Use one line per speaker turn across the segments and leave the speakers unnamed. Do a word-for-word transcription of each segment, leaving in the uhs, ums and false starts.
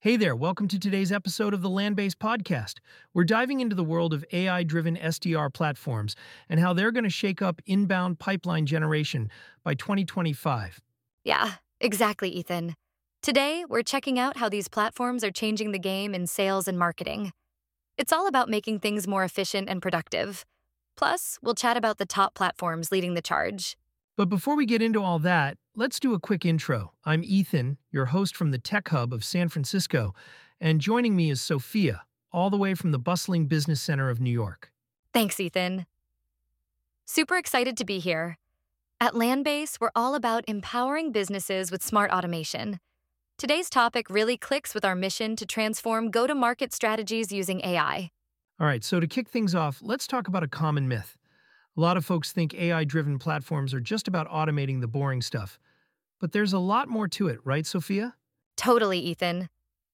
Hey there, welcome to today's episode of the Landbase Podcast. We're diving into the world of A I driven S D R platforms and how they're going to shake up inbound pipeline generation by twenty twenty-five.
Yeah, exactly, Ethan. Today, we're checking out how these platforms are changing the game in sales and marketing. It's all about making things more efficient and productive. Plus, we'll chat about the top platforms leading the charge.
But before we get into all that, let's do a quick intro. I'm Ethan, your host from the Tech Hub of San Francisco, and joining me is Sophia, all the way from the bustling business center of New York.
Thanks, Ethan. Super excited to be here. At Landbase, we're all about empowering businesses with smart automation. Today's topic really clicks with our mission to transform go-to-market strategies using A I.
All right, so to kick things off, let's talk about a common myth. A lot of folks think A I driven platforms are just about automating the boring stuff. But there's a lot more to it, right, Sophia?
Totally, Ethan.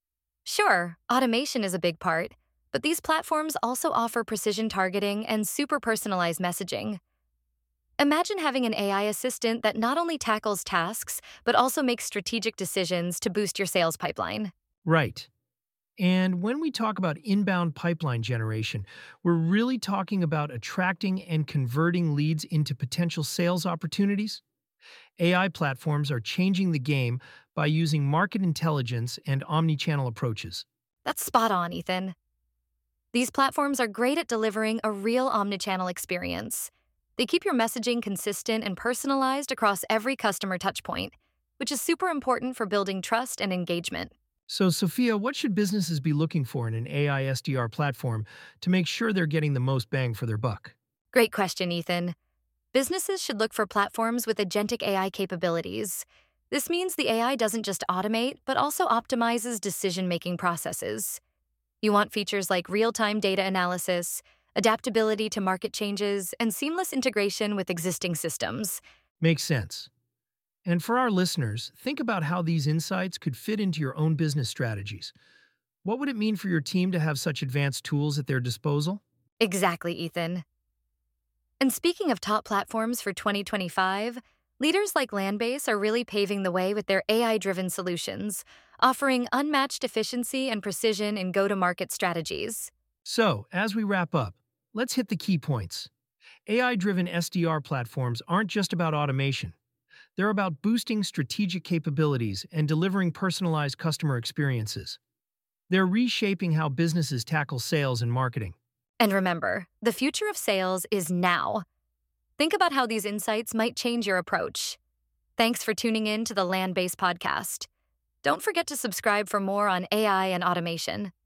Sure, automation is a big part, but these platforms also offer precision targeting and super personalized messaging. Imagine having an A I assistant that not only tackles tasks, but also makes strategic decisions to boost your sales pipeline.
Right. And when we talk about inbound pipeline generation, we're really talking about attracting and converting leads into potential sales opportunities. A I platforms are changing the game by using market intelligence and omni-channel approaches.
That's spot on, Ethan. These platforms are great at delivering a real omnichannel experience. They keep your messaging consistent and personalized across every customer touchpoint, which is super important for building trust and engagement.
So, Sophia, what should businesses be looking for in an A I S D R platform to make sure they're getting the most bang for their buck?
Great question, Ethan. Businesses should look for platforms with agentic A I capabilities. This means the A I doesn't just automate, but also optimizes decision-making processes. You want features like real-time data analysis, adaptability to market changes, and seamless integration with existing systems.
Makes sense. And for our listeners, think about how these insights could fit into your own business strategies. What would it mean for your team to have such advanced tools at their disposal?
Exactly, Ethan. And speaking of top platforms for twenty twenty-five, leaders like Landbase are really paving the way with their A I-driven solutions, offering unmatched efficiency and precision in go-to-market strategies.
So, as we wrap up, let's hit the key points. A I-driven S D R platforms aren't just about automation. They're about boosting strategic capabilities and delivering personalized customer experiences. They're reshaping how businesses tackle sales and marketing.
And remember, the future of sales is now. Think about how these insights might change your approach. Thanks for tuning in to the Landbase Podcast. Don't forget to subscribe for more on A I and automation.